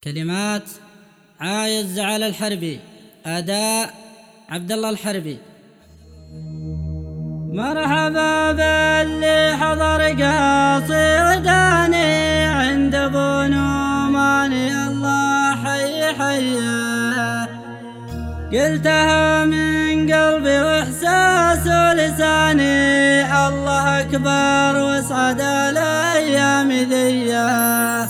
كلمات عايز على الحربي، أداء عبد الله الحربي. مرحبا باللي حضر قصيداني عند ابو نوماني، الله حي حيه. قلتها من قلبي واحساس ولساني، الله اكبر واسعد الايام ذيه.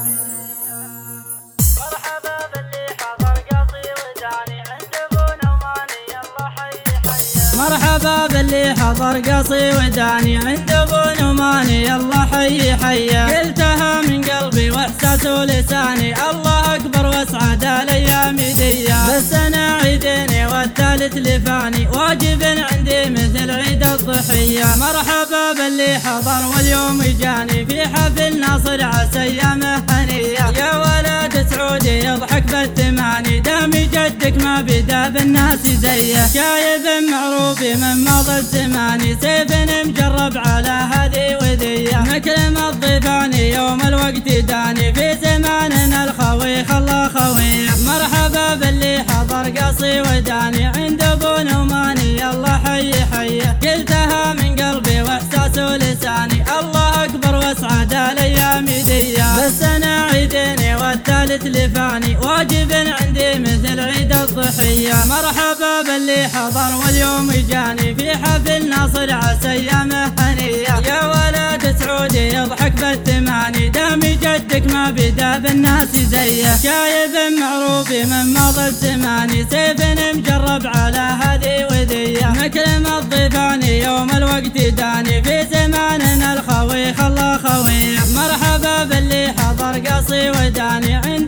مرحبا باللي حضر قصيداني عند ابو نوماني، الله حي حيه. قلتها من قلبي واحساس ولساني، الله اكبر واسعد الايام ذيه. بس انا عيديني والثالث لفاني، واجب عندي مثل عيد الضحيه. مرحبا باللي حضر واليوم جاني في حفل ناصر عسى ايامه هنيه. يا ولد سعودي يضحك بالثماني، دام جدك ما بدا بالناس زيه. شايب معروف من مضى الزمان، سيف مجرب على هذه وذيه. مكرم الضيفاني يوم الوقت داني، في زماننا الخوي خلى خوي. مرحبا باللي حضر قصيداني عند ابو نوماني، الله حي حيه. قلتها من قلبي واحساس ولساني، الله اكبر واسعد الايام ذيه. بس انا عيديني والثالث لفاني، واجب عندي مثل عيد الضحيه. مرحبا باللي حضر واليوم جاني في حفل ناصر عسى ايامه هنيه. يا ولد سعودي يضحك بالثماني، دام جدك ما بدا بالناس زيه. شايب معروف من مضى الزمان، سيف مجرب على هذه وذيه. مكرم الضيفاني يوم الوقت داني، في زماننا الخوي خلى خوي. مرحبا باللي حضر قصيداني